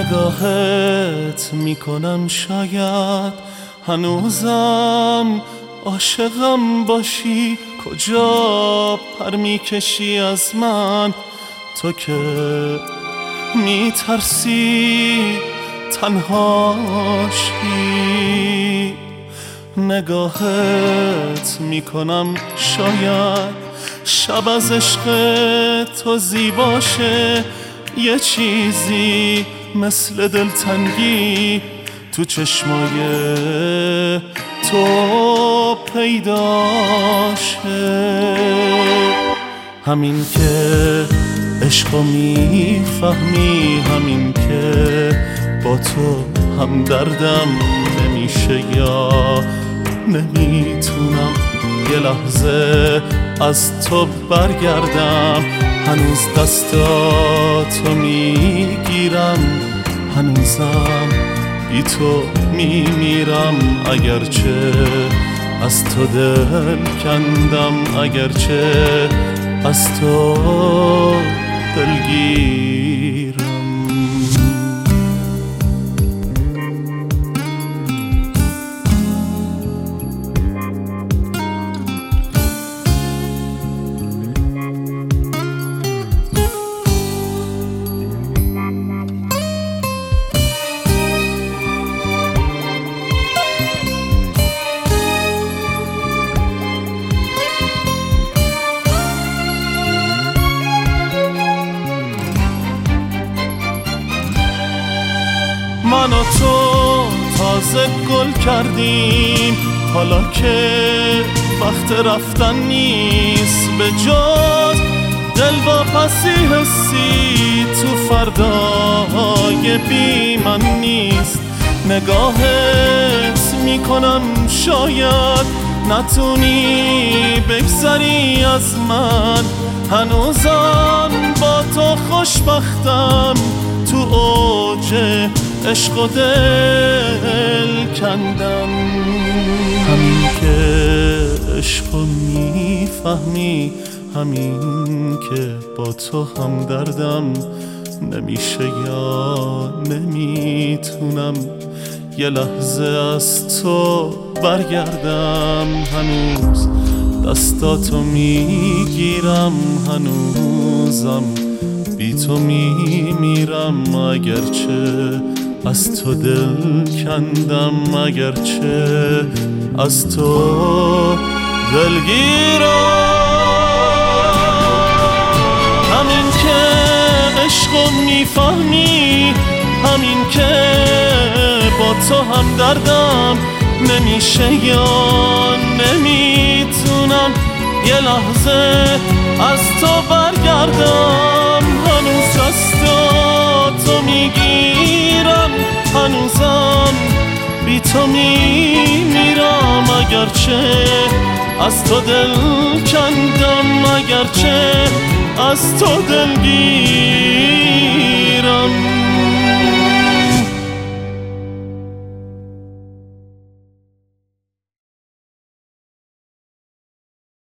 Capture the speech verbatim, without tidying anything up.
نگاهت میکنم شاید هنوزم عاشقم باشی. کجا پر میکشی از من تو که میترسی تنهاشی؟ نگاهت میکنم شاید شب از عشق تو زیباشه، یه چیزی مثل دلتنگی تو چشمای تو پیداشه. همین که عشقو میفهمی، همین که با تو هم دردم نمیشه یا نمیتونم یه لحظه از تو برگردم. هنوز دستاتو میگیرم، هنوزم بی تو میمیرم. اگرچه از تو دل کندم، اگرچه از تو دلگیرم. من و تو تازه گل کردیم، حالا که وقت رفتن نیست. به جز دلواپسی حسی تو فردای بی من نیست. نگاهت میکنم شاید نتونی بگذری از من، هنوزم با تو خوشبختم. تو اوج عشق و دل کندم. همین که عشقو میفهمی، همین که با تو هم دردم نمیشه یا نمیتونم یه لحظه از تو برگردم. هنوز دستاتو میگیرم، هنوزم بی تو میمیرم. اگرچه از تو دل کندم، اگرچه از تو دلگیرم. همین که عشقو میفهمی، همین که با تو هم دردم نمیشه یا نمیتونم یه لحظه از تو برگردم. هنوز دستاتو میگیرم، هنوزم بی تو میمیرم. اگرچه از تو دل کندم، اگرچه از تو دلگیرم.